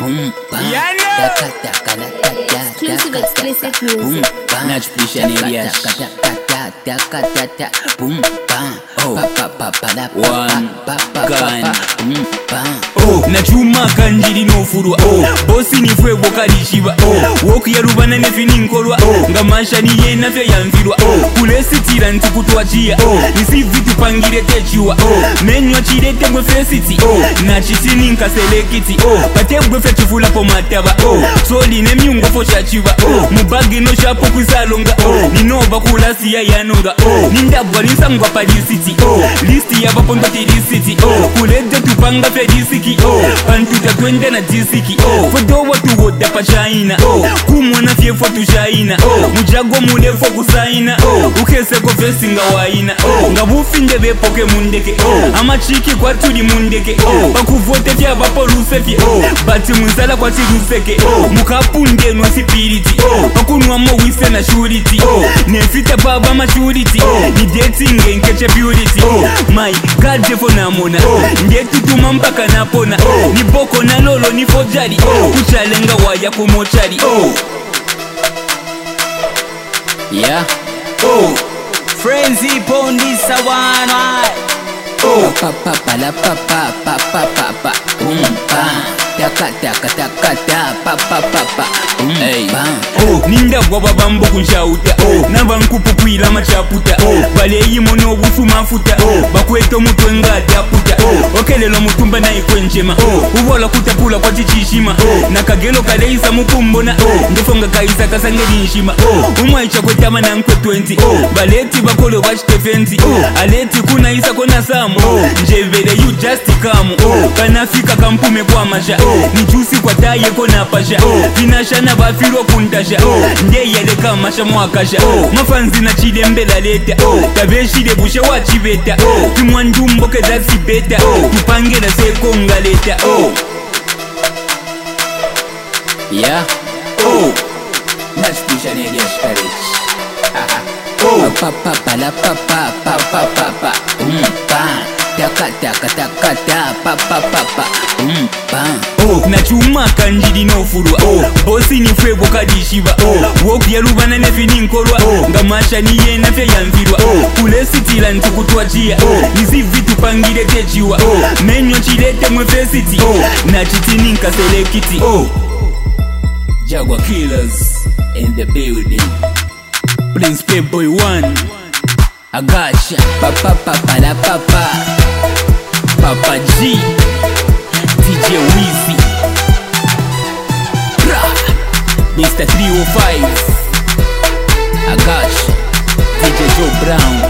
boom, bam. Exclusive music. Natch pusha neliash. Boom, bam. Oh, one gun. Oh, nachuma kanjiri no furwa. Oh, bosi ni fwe bokalishiba. Oh, woku ya rubana nefini nkolwa. Oh, ngamasha ni ye nafya yanvirwa. Oh, kulesi tira ntukutwachia. Oh, nisi vitu pangire techiwa. Oh, menyo chirete mwe fesiti. Oh, nachitini nkaselekiti. Oh, pate mwe fechifula po mataba. Oh, soli ne miungo fo chachiva. Oh, mubagi no shapo kwisalonga. Oh, ninova kulasi ya yanura. Oh, nindabwa nisangwa parisiti. Oh, listi ya vapondo tirisiti. Oh, kulete tupanga ferisiki. Oh, pantuta twende na disiki. Oh, fodowa tuwoda pa China. Oh, kumwana fiefo tu China. Oh, mujago mulefo kusaina. Oh, ukese ko fesinga waina. Oh, ngabufinde bepoke mundeke. Oh, amachiki kwa tuli mundeke. Oh, bakuvote fya vapo rusefye. Oh, bati muzala kwa tiruseke. Oh, mukapunde no spiriti. Oh, bakunwa mo wise na shuriti. Oh, nefita baba mashuriti. Oh, ni dating nkeche purity. Oh, my God jefo namona. Oh, ndetutuma mpaka napona. Oh, ni boko na lolo ni fojari. Oh, kuchalenga waya kumochari. Oh, yeah. Oh, Frenzy Pondisa one. oh, papa pala papa papa papa taka taka taka ta papa papa oh, ninda bwaba bambo kunshauta. Oh, nava nkupukwila machaputa. Oh, baleyi mono bufu mafuta. Oh, bakweto mutwe ngataputa. Oh, okelelo mutumba na ikwenjema. Oh, ubola kutapula kwa tichishima. Oh, nakagelo kaleisa mukumbona. Oh, ndefonga kaisa kasangeli nshima. Oh, umwaicha kwetama na nkwe 20. Oh, baleti bakolo bachitefenzi. Oh, aleti kuna isa kona samu. Oh, njevele you just come. Oh, kanafika kampume kwa masha. Oh, nijusi kwa taye kona pasha. Oh, vinashana bafiro kuntasha. Oh, ndeyele kamasha mwakasha. Oh, mafanzi na chile mbela leta. Oh, tabeshile bushe wachibeta. Oh, tumwandumbo kedasi beta. Oh, tupangela sekonga leta. Oh, yeah. Oh, naspisha neliash courage. Oh, papa pala papa papa papa taka taka taka ta papa papa oh, nachuma kanjiri no furwa. Oh, bosi ni fwe bokalishiba. Oh, woku ya rubana nefini nkolwa. Oh, ngamasha ni ye nafya yanvirwa. Oh, kulesi tira ntukutwachia. Oh, nisi vitu pangire techiwa. Oh, menyo chirete mwe fesiti. Oh, nachitini nkaselekiti. Oh, Jaguar Killers in the building. Prince Playboy 1 Agasha papa papa la papa Papa G DJ Weezy Mr. 305 Agasha DJ Joe Brown